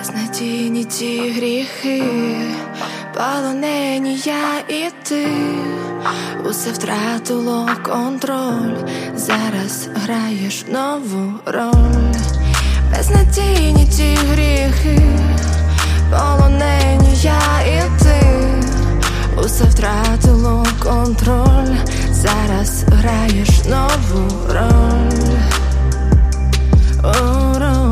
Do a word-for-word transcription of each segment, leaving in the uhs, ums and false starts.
Безнадійні ті гріхи, полонені я і ти. Усе втратило контроль, зараз граєш нову роль. Безнадійні ті гріхи, полонені я і ти. Усе втратило контроль, зараз граєш нову роль. О, роль.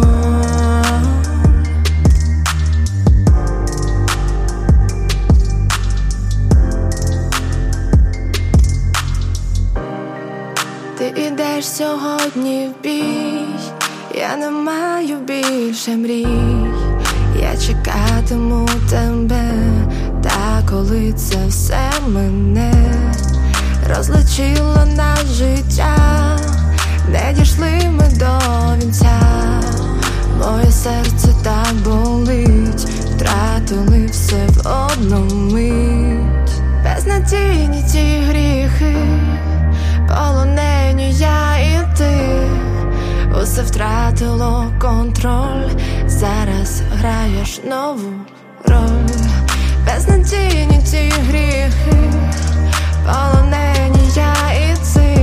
Ти ідеш сьогодні в бій, я не маю більше мрій. Я чекатиму тебе, та коли це все мене розлучило наше життя, не дійшли ми до вінця. Моє серце так болить, втратили все в одну мить. Безнадійні ті гріхи, полонені я і ти. Усе втратило контроль, зараз граєш нову роль. Безнадійні ті гріхи, полонені я і ти.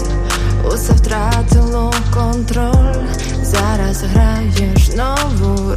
Усе втратило контроль, зараз граєш нову роль.